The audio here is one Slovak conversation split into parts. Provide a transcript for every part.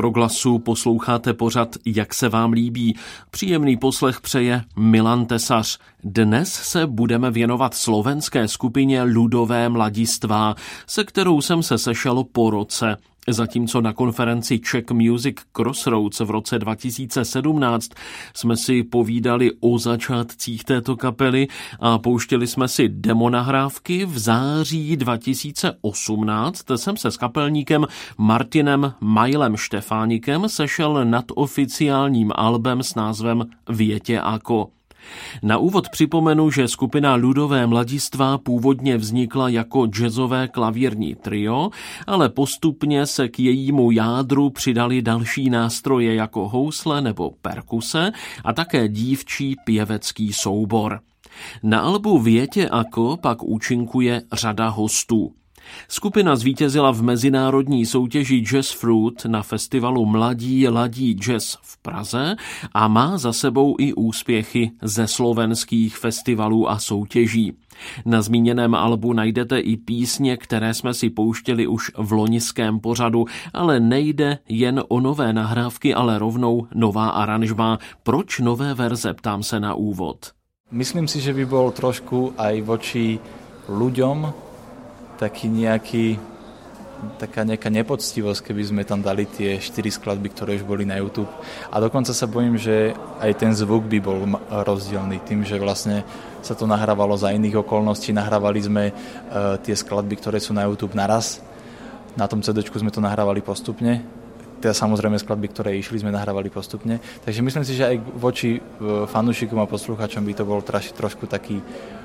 Proglasu posloucháte pořad Jak se vám líbí. Příjemný poslech přeje Milan Tesař. Dnes se budeme věnovat slovenské skupině Ľudové mladistvá, se kterou jsem se sešel po roce. Zatímco na konferenci Czech Music Crossroads v roce 2017 jsme si povídali o začátcích této kapely a pouštěli jsme si demonahrávky, v září 2018 jsem se s kapelníkem Martinem Majlem Štefánikem sešel nad oficiálním albem s názvem Viete ako. Na úvod připomenu, že skupina Ľudové mladistvá původně vznikla jako jazzové klavírní trio, ale postupně se k jejímu jádru přidali další nástroje jako housle nebo perkuse a také dívčí pěvecký soubor. Na albu Viete ako pak účinkuje řada hostů. Skupina zvítězila v mezinárodní soutěži Jazz Fruit na festivalu Mladí ladí jazz v Praze a má za sebou i úspěchy ze slovenských festivalů a soutěží. Na zmíněném albu najdete i písně, které jsme si pouštěli už v loňském pořadu, ale nejde jen o nové nahrávky, ale rovnou nová aranžma. Proč nové verze, ptám se na úvod. Myslím si, že by bol trošku aj voči ľuďom taká nejaká nepoctivosť, keby sme tam dali tie 4 skladby, ktoré už boli na YouTube. A dokonca sa bojím, že aj ten zvuk by bol rozdielný. Tým, že vlastne sa to nahrávalo za iných okolností, nahrávali sme tie skladby, ktoré sú na YouTube naraz. Na tom CD-čku sme to nahrávali postupne. Teda samozrejme skladby, ktoré išli, sme nahrávali postupne. Takže myslím si, že aj voči fanúšikom a poslucháčom by to bol trošku taký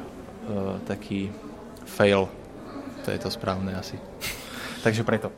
fail. To je to správne asi. Takže preto.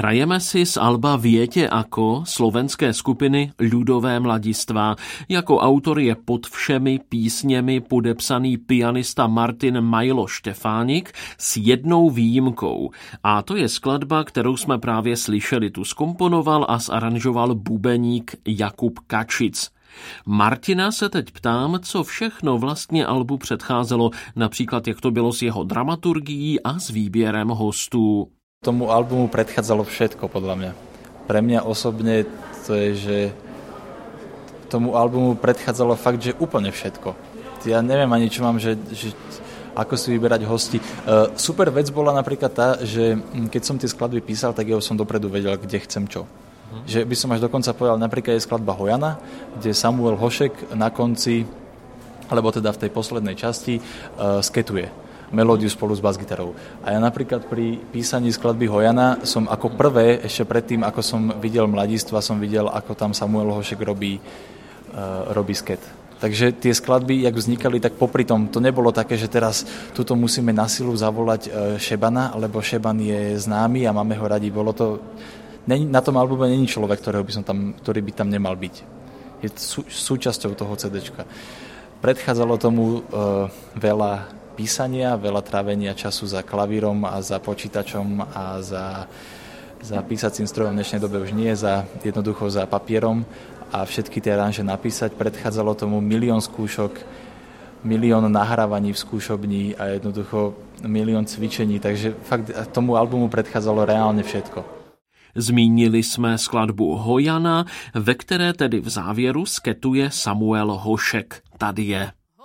Hrajeme si z alba Viete ako slovenské skupiny Ľudové mladistvá. Jako autor je pod všemi písněmi podepsaný pianista Martin Majlo Štefánik s jednou výjimkou. A to je skladba, kterou jsme právě slyšeli. Tu zkomponoval a zaranžoval bubeník Jakub Kačic. Martina se teď ptám, co všechno vlastně albu předcházelo, například jak to bylo s jeho dramaturgií a s výběrem hostů. Tomu albumu predchádzalo všetko, podľa mňa. Pre mňa osobne to je, že tomu albumu predchádzalo fakt, že úplne všetko. Ja neviem ani, čo mám, že ako si vyberať hosti. Super vec bola napríklad tá, že keď som tie skladby písal, tak ja som dopredu vedel, kde chcem čo. Že by som až dokonca povedal, napríklad je skladba Hojana, kde Samuel Hošek na konci, alebo teda v tej poslednej časti, sketuje melódiu spolu s basgitarou. A ja napríklad pri písaní skladby Hojana som ako prvé, ešte predtým, ako som videl Mladistva, som videl, ako tam Samuel Hošek robí sket. Takže tie skladby, jak vznikali, tak popri tom, to nebolo také, že teraz tuto musíme na silu zavolať Šebana, lebo Šeban je známy a máme ho radi. Bolo to, na tom albume není človek, ktorý by tam nemal byť. Je súčasťou toho CDčka. Predchádzalo tomu veľa písania, veľa trávenia času za klavírom a za počítačom a za písacím strojom. V dnešnej dobe už nie, jednoducho za papierom a všetky tie aranže napísať. Predchádzalo tomu milión skúšok, milión nahrávaní v skúšobni a jednoducho milión cvičení, takže fakt tomu albumu predchádzalo reálne všetko. Zmínili jsme skladbu Hojana, ve které tedy v závěru sketuje Samuel Hošek. Tady je.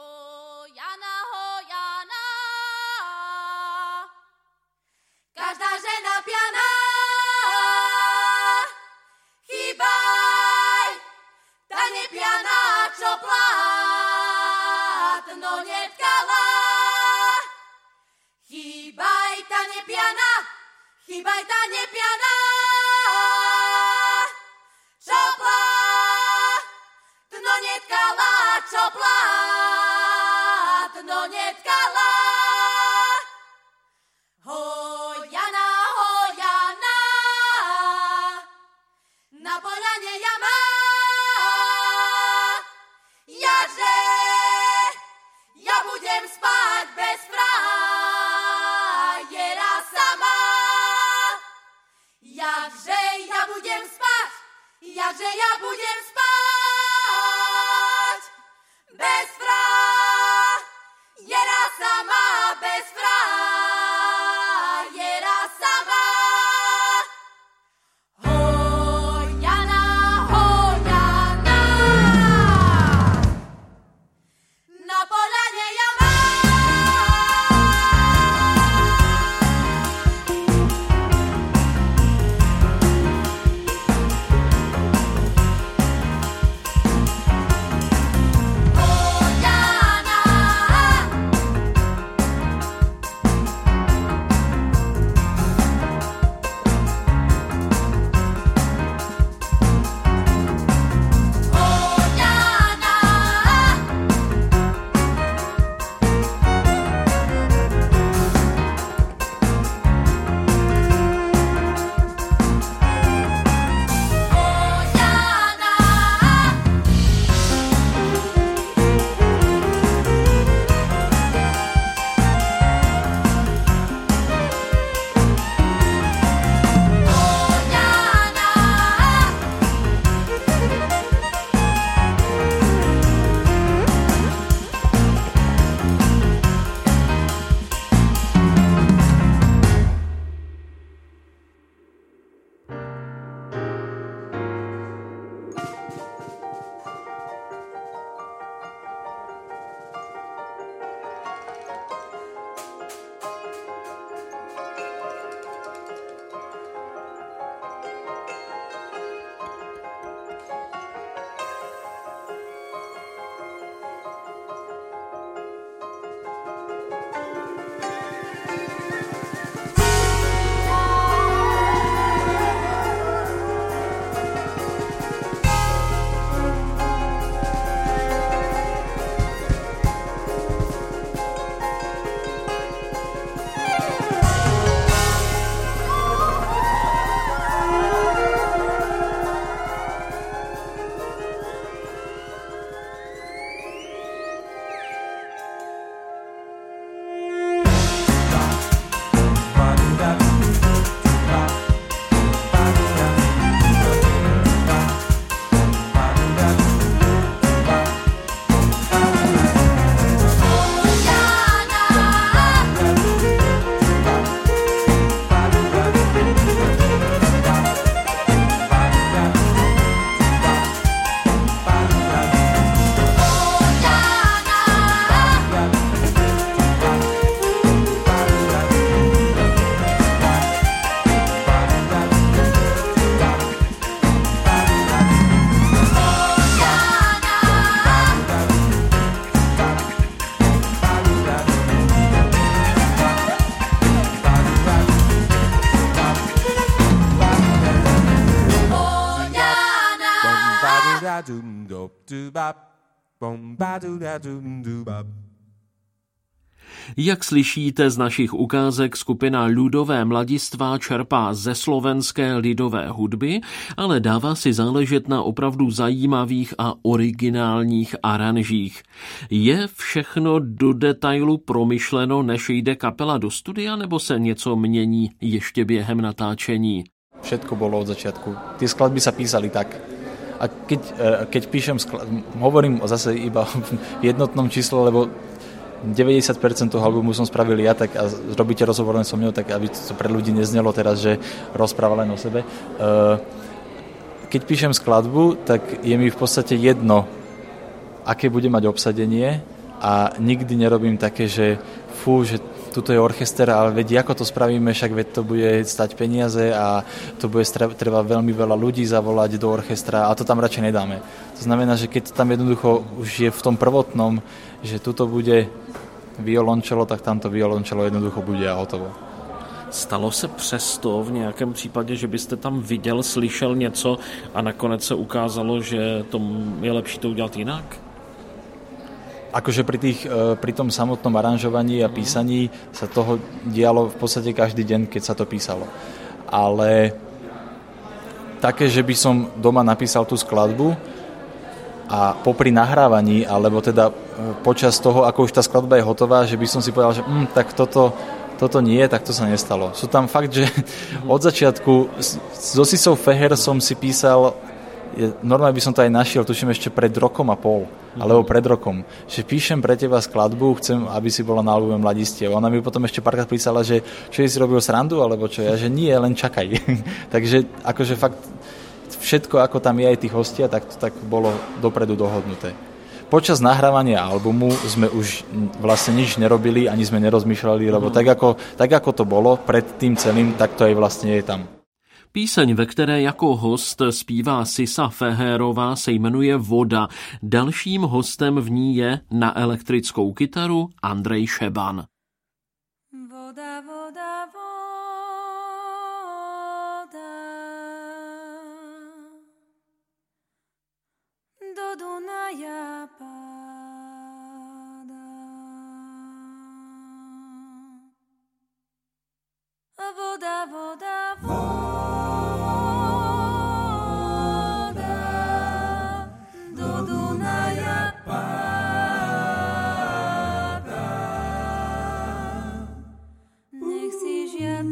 Chýbaj ta nepianá, čo plátno netkala, čo plátno netkala. Hojana, hojana, na poľane ja mám, ja budem spať bez frajera sama. Jak slyšíte z našich ukázek, skupina Ľudové mladistvá čerpá ze slovenské lidové hudby, ale dává si záležet na opravdu zajímavých a originálních aranžích. Je všechno do detailu promyšleno, než jde kapela do studia, nebo se něco mění ještě během natáčení? Všetko bolo od začiatku. Tie skladby sa písali tak. A keď píšem hovorím zase iba v jednotnom čísle, lebo 90% toho albumu som spravil ja, tak a robíte rozhovor so mnou, tak aby to pre ľudí neznelo teraz, že rozpráva len o sebe. Keď píšem skladbu, tak je mi v podstate jedno, aké bude mať obsadenie a nikdy nerobím také, že že tuto je orchester, ale veď ako to spravíme, však veď to bude stať peniaze a to bude treba veľmi veľa ľudí zavolať do orchestra a to tam radšej nedáme. To znamená, že keď tam jednoducho už je v tom prvotnom, že tuto bude violončelo, tak tamto violončelo jednoducho bude a hotovo. Stalo se přesto v nějakém případě, že byste tam viděl, slyšel něco a nakonec se ukázalo, že to je lepší to udělat jinak? Akože pri tom samotnom aranžovaní a písaní sa toho dialo v podstate každý deň, keď sa to písalo. Ale také, že by som doma napísal tú skladbu a popri nahrávaní, alebo teda počas toho, ako už tá skladba je hotová, že by som si povedal, že tak toto nie, tak to sa nestalo. Sú tam fakt, že od začiatku so Sisou Feher som si písal, normálne by som to aj našiel, tuším ešte pred rokom a pol, alebo pred rokom, že píšem pre teba skladbu, chcem, aby si bola na albume Mladistiev. Ona mi potom ešte párkrát písala, že čo si robil srandu, alebo čo, ja, že nie, len čakaj. Takže akože fakt všetko, ako tam je aj tých hostia, tak to tak bolo dopredu dohodnuté. Počas nahrávania albumu sme už vlastne nič nerobili, ani sme nerozmýšľali, lebo tak ako to bolo pred tým celým, tak to aj vlastne je tam. Píseň, ve které jako host zpívá Sisa Fehérová, se jmenuje Voda. Dalším hostem v ní je na elektrickou kytaru Andrej Šeban. Voda, voda, voda, do Dunaja páda. Voda, voda, voda. Nech si žiadna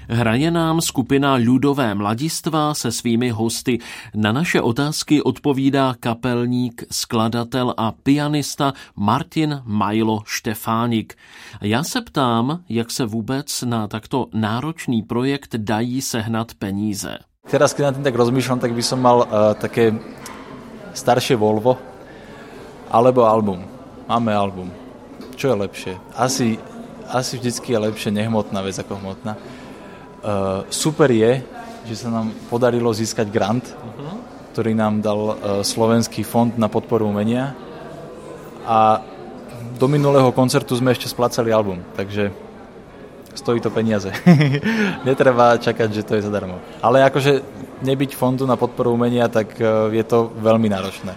Hraje nám skupina Ľudové mladistvá se svými hosty. Na naše otázky odpovídá kapelník, skladatel a pianista Martin Majlo Štefánik. Já se ptám, jak se vůbec na takto náročný projekt dají sehnat peníze. Teraz, keď na tým tak rozmýšľam, tak by som mal také staršie Volvo alebo album. Máme album. Čo je lepšie? Asi vždycky je lepšie nehmotná vec ako hmotná. Super je, že sa nám podarilo získať grant, ktorý nám dal Slovenský fond na podporu umenia a do minulého koncertu sme ešte splácali album, takže stojí to peniaze. Netreba čakať, že to je zadarmo. Ale akože nebyť fondu na podporu umenia, tak je to veľmi náročné.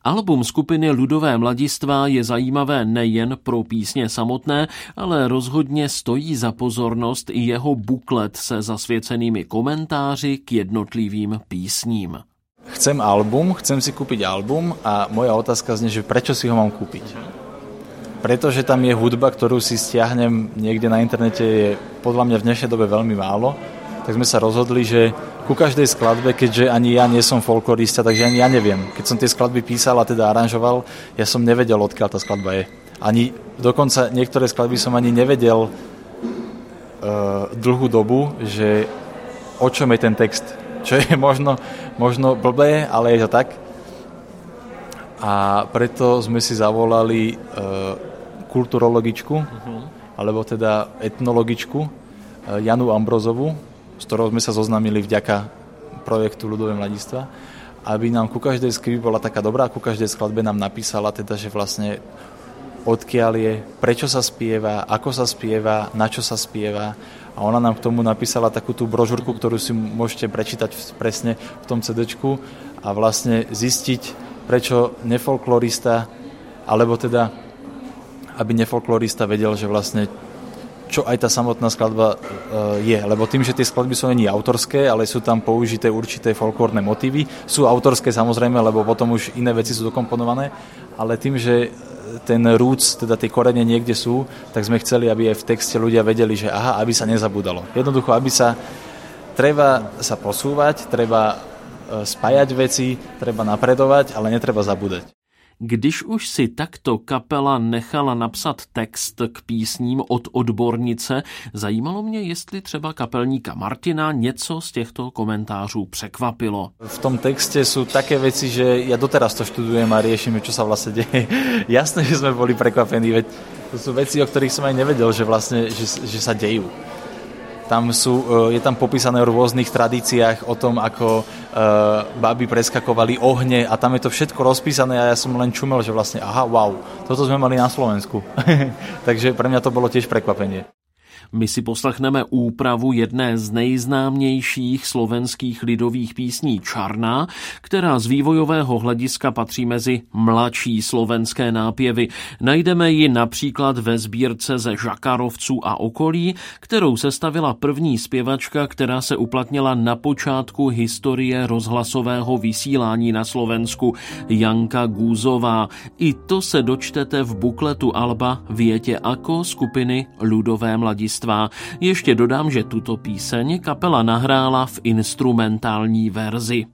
Album skupiny Ľudové mladistvá je zajímavé nejen pro písně samotné, ale rozhodně stojí za pozornost i jeho buklet se zasvěcenými komentáři k jednotlivým písním. Chcem si kúpiť album a moja otázka znie, že prečo si ho mám kúpiť? Pretože tam je hudba, ktorú si stiahnem niekde na internete, je podľa mňa v dnešnej dobe veľmi málo, tak sme sa rozhodli, že ku každej skladbe, keďže ani ja nie som folklorista, takže ani ja neviem. Keď som tie skladby písal a teda aranžoval, ja som nevedel, odkiaľ tá skladba je. Ani dokonca niektoré skladby som ani nevedel dlhú dobu, že o čom je ten text. Čo je možno blbé, ale je to tak. A preto sme si zavolali kulturologičku, alebo teda etnologičku Janu Ambrozovu, s ktorou sme sa zoznámili vďaka projektu Ľudové mladistvá, aby nám ku každej skladbe bola taká dobrá, ku každej skladbe nám napísala teda, že vlastne odkiaľ je, prečo sa spieva, ako sa spieva, na čo sa spieva. A ona nám k tomu napísala takú tú brožúrku, ktorú si môžete prečítať presne v tom CD-čku a vlastne zistiť, prečo nefolklorista, alebo teda, aby nefolklorista vedel, že vlastne čo aj tá samotná skladba je. Lebo tým, že tie skladby sú nie autorské, ale sú tam použité určité folklórne motívy. Sú autorské samozrejme, lebo potom už iné veci sú dokomponované, ale tým, že ten roots, teda tie korene niekde sú, tak sme chceli, aby aj v texte ľudia vedeli, že aha, aby sa nezabudalo. Jednoducho, treba sa posúvať, treba spájať veci, treba napredovať, ale netreba zabúdať. Když už si takto kapela nechala napsat text k písním od odbornice, zajímalo mě, jestli třeba kapelníka Martina něco z těchto komentářů překvapilo. V tom texte sú také veci, že ja doteraz to študujem a riešime, čo sa vlastne deje. Jasné, že sme boli prekvapení, veď to sú veci, o ktorých som aj nevedel, že vlastne, že sa dejú. Je tam popísané o rôznych tradíciách, o tom, ako baby preskakovali ohne a tam je to všetko rozpísané a ja som len čumel, že vlastne aha, wow, toto sme mali na Slovensku. Takže pre mňa to bolo tiež prekvapenie. My si poslechneme úpravu jedné z nejznámějších slovenských lidových písní Čarná, která z vývojového hlediska patří mezi mladší slovenské nápěvy. Najdeme ji například ve sbírce ze Žakarovců a okolí, kterou sestavila první zpěvačka, která se uplatnila na počátku historie rozhlasového vysílání na Slovensku, Janka Gúzová. I to se dočtete v bukletu alba Viete ako skupiny Ľudové mladistvá. Ještě dodám, že tuto píseň kapela nahrála v instrumentální verzi.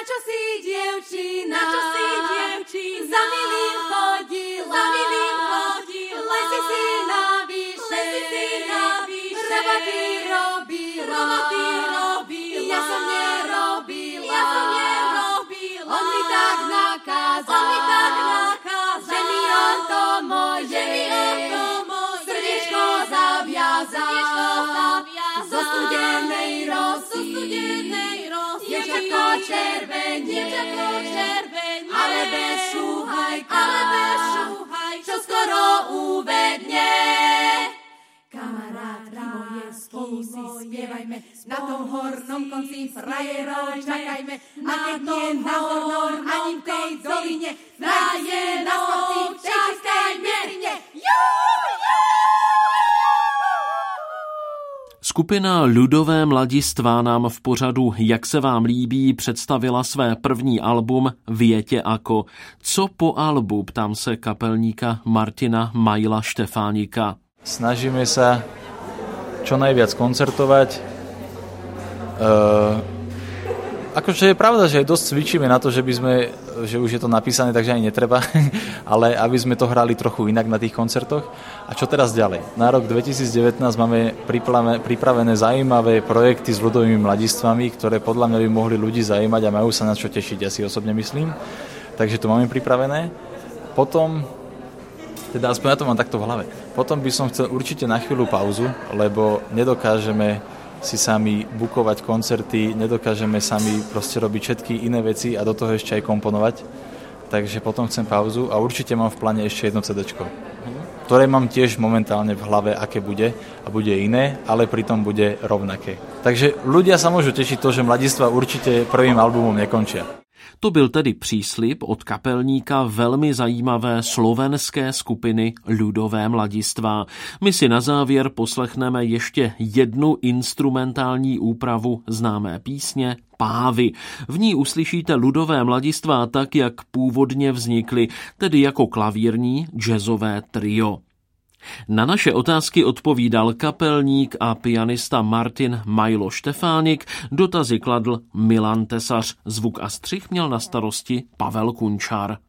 čo si dievčina, za milým chodila, lesy si navyše, roboty robila, ja som nerobila, on mi tak nakázal, že mi on to moje srdiečko zaviazal, zo studenej rosy, dievčatko červenie, ale bez šúhajka, čo skoro uvedne. Kamarátky moje, spolu si spievajme, na tom hornom konci frajerov čakajme, a keď nie na hornom, ani v tej doline, nájde na sporci v tej čistej mierine. Skupina Ľudové mladistvá nám v pořadu Jak se vám líbí představila své první album Viete ako. Co po albu, ptám se kapelníka Martina Majla Štefánika. Snažíme sa čo najviac koncertovať. Akože je pravda, že dosť cvičíme na to, že už je to napísané, takže ani netreba, ale aby sme to hrali trochu inak na tých koncertoch. A čo teraz ďalej? Na rok 2019 máme pripravené zaujímavé projekty s ľudovými mladistvami, ktoré podľa mňa by mohli ľudí zaujímať a majú sa na čo tešiť, ja si osobne myslím. Takže to máme pripravené. Potom, teda aspoň ja to mám takto v hlave, potom by som chcel určite na chvíľu pauzu, lebo nedokážeme si sami bukovať koncerty, nedokážeme sami proste robiť všetky iné veci a do toho ešte aj komponovať. Takže potom chcem pauzu a určite mám v pláne ešte jedno CDčko, ktoré mám tiež momentálne v hlave, aké bude a bude iné, ale pritom bude rovnaké. Takže ľudia sa môžu tešiť to, že mladistvá určite prvým albumom nekončia. To byl tedy příslib od kapelníka velmi zajímavé slovenské skupiny Ľudové mladistvá. My si na závěr poslechneme ještě jednu instrumentální úpravu známé písně Pávy. V ní uslyšíte Ľudové mladistvá tak, jak původně vznikly, tedy jako klavírní jazzové trio. Na naše otázky odpovídal kapelník a pianista Martin Majlo Štefánik, dotazy kladl Milan Tesař, zvuk a střih měl na starosti Pavel Kunčar.